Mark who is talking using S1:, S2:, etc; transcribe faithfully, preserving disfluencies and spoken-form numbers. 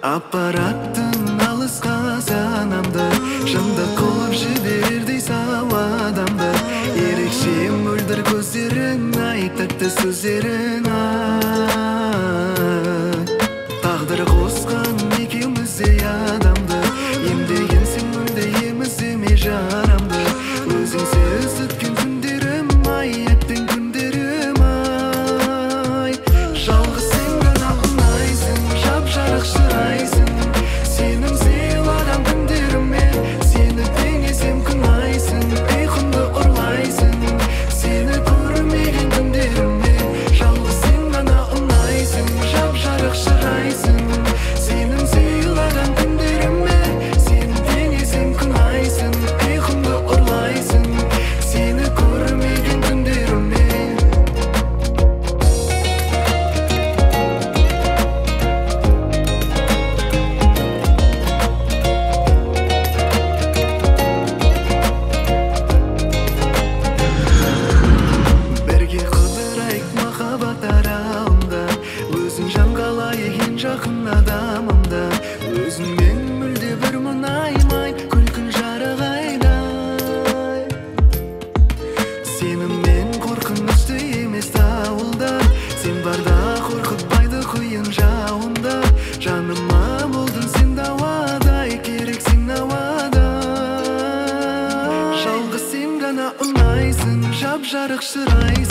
S1: Аппараттың алысқа санамды, жынды қылып жібердей сау адамды. Ерекше мөлдір көздерің, ай тәтті сөздерің, ай тағдыр қосқан екеуміздей адамды, емдеген сен мүлде еміздеме жарамды. Өзіңсіз өткен күндерім, ай әттең күндерім, ай жалғыз сен ғана ұнайсың, жап-жарық шырайсың. Сенің сыйладан күндеріме, сені теңесем күн айсың, ұйқымды ұрлайсың. Сені көрмеген күндеріме, жалғыз сен ғана ұнайсың, жап-жарық шырайсың. Сенің сыйладан күндеріме, сені теңесем күн айсың, ұйқымды ұрлайсың. Сені көрмеген күндеріме. Бірге қыдырайық махаббат аралында, өзің жан қалайық ең жақын адамымда. Өзіңмен мүлде бір мұнаймай, күлкін жарық айдай. Сеніммен қорқынышты емес дауылда, сен барда қорқытпайды құйын жауында. Жаныма болдың сен дауадай, керексің науада. Жалғыз сен ғана ұнайсың, жап-жарық шырайсың.